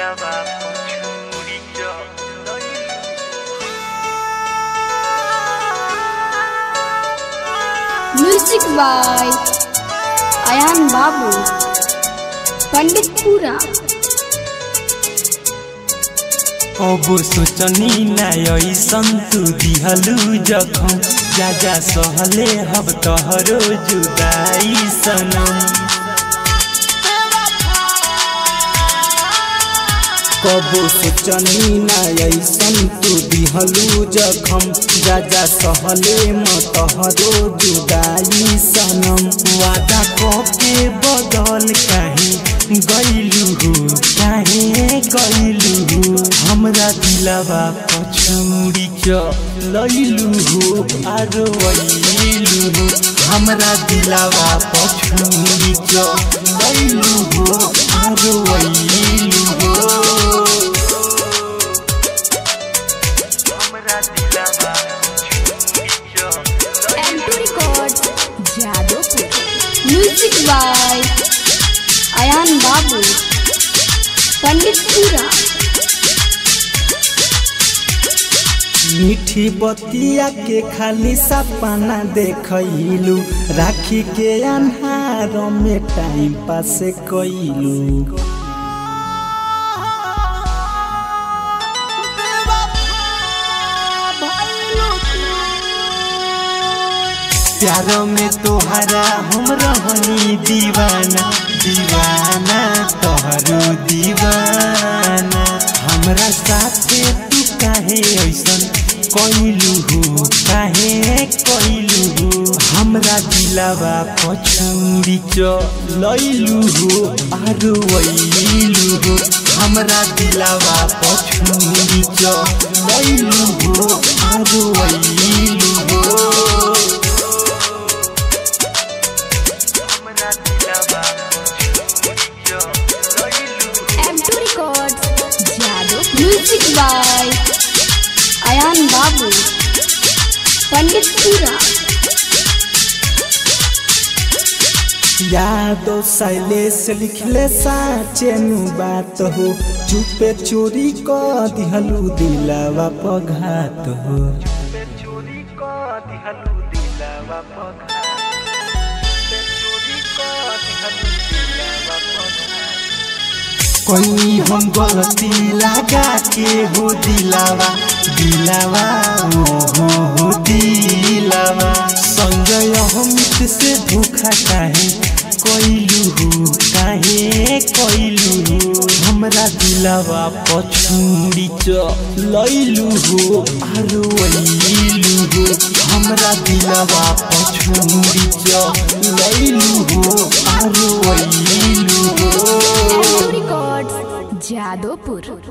Music by Ayan Babu, Panditpura. अब सोचनी नाय संतु दिहलु जखम जा जा सहले हब तोहरो जुदाई सनम। कबो सोचनी नाय संतु दिहलु जखम जा जा सहले म तोहरो जुदाई सनम। वादा के बदल काहे गइलु हो काहे गइलु हो हमरा दिलवा पछुड़ी लइलु हो आरो वइलु हो हमरा दिलवा पछुड़ी लइलु हो आरो वइलु हो हमरा दिलवा M2 Records, Jadavpur. Music by Ayan Babu, Panditpura. मीठी बतिया के खाली सपना देखलू राखी के अन्हार में टाइम पास कइलू। प्यार में तोहरा हम रहनी दीवाना दीवाना तोहरो दीवाना। हमरा साथे तू काहे ऐसन कइलू हो काहे कइलू हो हमरा दिलवा पछुड़ी लइलु हो आरो वइलु हो हमरा दिलवा पछुड़ी लइलु हो आरो वइलु हो M2 Records, Jadavpur. Music by Ayan Babu, Panditpura. यादो शैलेश लिखले साचेनु बात हो चुपे चोरी क दिहलू दिलवा पघात हो। कोई हम गलती लगा के हो दिलावा दिलावा हो दिलावा संजय अमित से धोखा काहे कइलू हो काहे कइलू हो हमरा दिलावा पछुड़ी लइलु हो आरो वइलु हो हमरा दिलावा पछुड़ी लइलु हो आरो वइलु हो। M2 Records, Jadavpur.